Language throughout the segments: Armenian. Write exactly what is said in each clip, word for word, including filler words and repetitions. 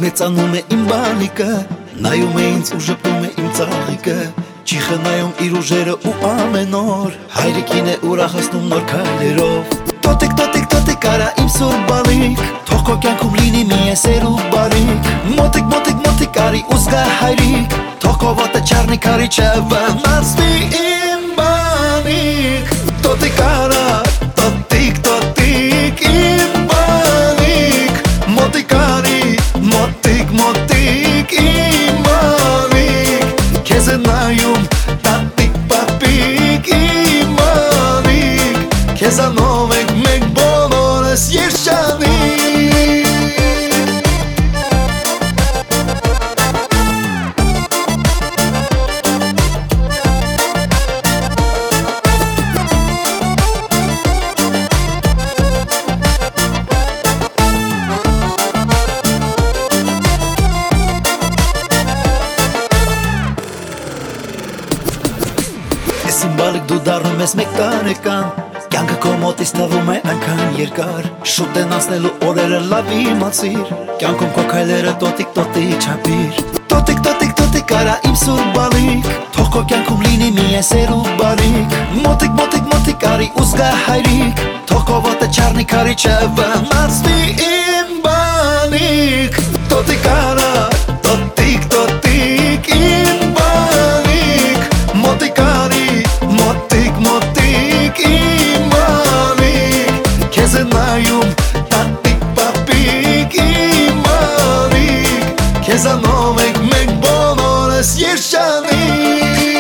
մեծանում է իմ բանիկը, նայում է ինձ ու ժպտում է իմ ծաղիկը, չի խնայում իր ուժերը ու ամեն օր հայրիկին է ուրախացնում նոր քայլերով։ Տոտիկ, տոտիկ, տոտիկ արա իմ սուր բալիկ, թող քո կյանքում լինի միայն սեր ու բարիք։ Մոտիկ, մոտիկ, մոտիկ արի ու զգա հայրիկ, թող քո ոտը չառնի քարիչը վնասվի իմ բանիկ։ Տոտիկ արա, տոտիկ, տոտիկ իմ բանիկ, մոտիկ արի, մոտիկ, մոտիկ իմ բանիկ, քեզ է նայում տատիկ, պապիկ իմ բանիկ, քեզանով ենք մենք բոլորս երջանիկ։ Իմ բալիկ դու դառնում ես մեկ տարեկան, կյանքը քո մոտից թվում է այնքան երկար, շուտ են անցնելու օրերը լավ իմացիր, կյանքում քո քայլերը տոտիկ տոտիկ չափիր։ Տոտիկ տոտիկ տոտիկ արա իմ սուր բալիկ, թող քո կյանքում լինի միայն սեր ու բարիք։ Մոտիկ մոտիկ մոտիկ արի ու զգա հայրիկ, թող քո ոտը չառնի քարիչը վնասվի իմ բանիկ։ Տոտիկ արա, տոտիկ տոտիկ իմ բանիկ, մոտիկ արի, մոտիկ մոտիկ իմ բանիկ, քեզ է նայում տատիկ պապիկ իմ բանիկ, քեզանով ենք մենք բոլորս երջանիկ։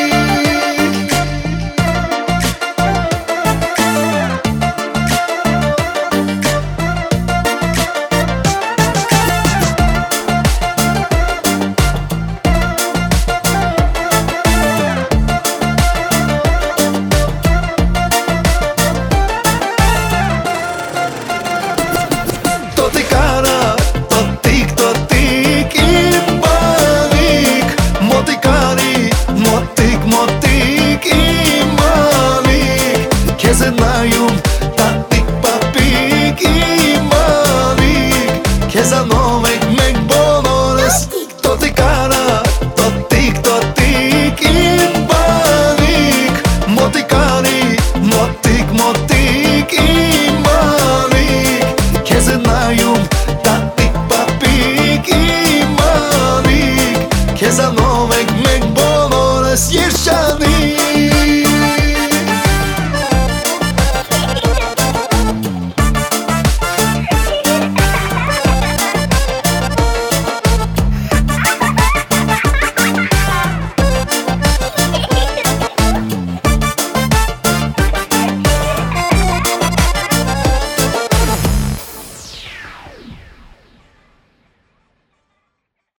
Քեզ է նայում տատիկ պապիկ իմ բանիկ, քեզանով ենք մենք բոլորս տոտիկ արա, տոտիկ տոտիկ իմ բանիկ, մոտիկ արի, մոտիկ մոտիկ իմ բանիկ, քեզ է նայում տատիկ պապիկ իմ բանիկ, քեզանով